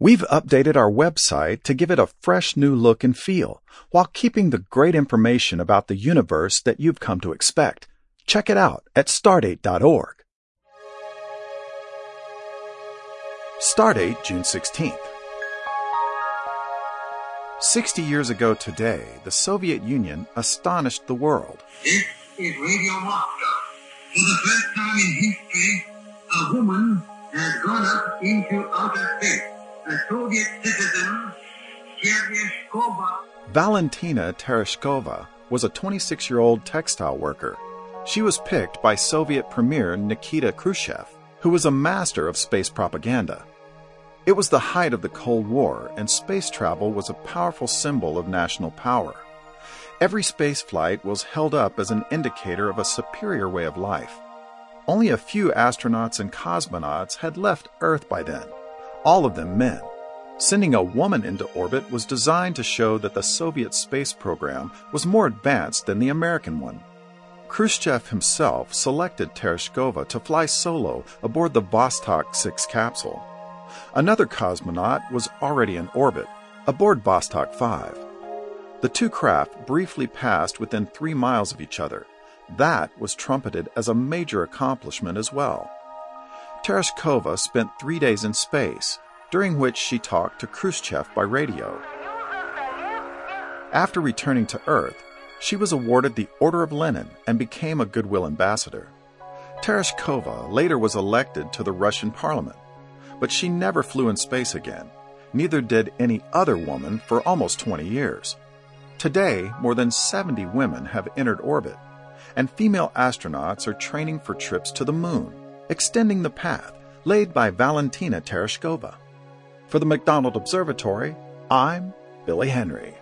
We've updated our website to give it a fresh new look and feel, while keeping the great information about the universe that you've come to expect. Check it out at stardate.org. Stardate, June 16th. 60 years ago today, the Soviet Union astonished the world. This is Radio Moscow. For the first time in history, a woman has gone up into outer space. A Soviet citizen, Tereshkova. Valentina Tereshkova was a 26-year-old textile worker. She was picked by Soviet Premier Nikita Khrushchev, who was a master of space propaganda. It was the height of the Cold War, and space travel was a powerful symbol of national power. Every space flight was held up as an indicator of a superior way of life. Only a few astronauts and cosmonauts had left Earth by then, all of them men. Sending a woman into orbit was designed to show that the Soviet space program was more advanced than the American one. Khrushchev himself selected Tereshkova to fly solo aboard the Vostok 6 capsule. Another cosmonaut was already in orbit, aboard Vostok 5. The two craft briefly passed within 3 miles of each other. That was trumpeted as a major accomplishment as well. Tereshkova spent 3 days in space, during which she talked to Khrushchev by radio. After returning to Earth, she was awarded the Order of Lenin and became a Goodwill Ambassador. Tereshkova later was elected to the Russian parliament, but she never flew in space again. Neither did any other woman for almost 20 years. Today, more than 70 women have entered orbit, and female astronauts are training for trips to the moon, extending the path laid by Valentina Tereshkova. For the McDonald Observatory, I'm Billy Henry.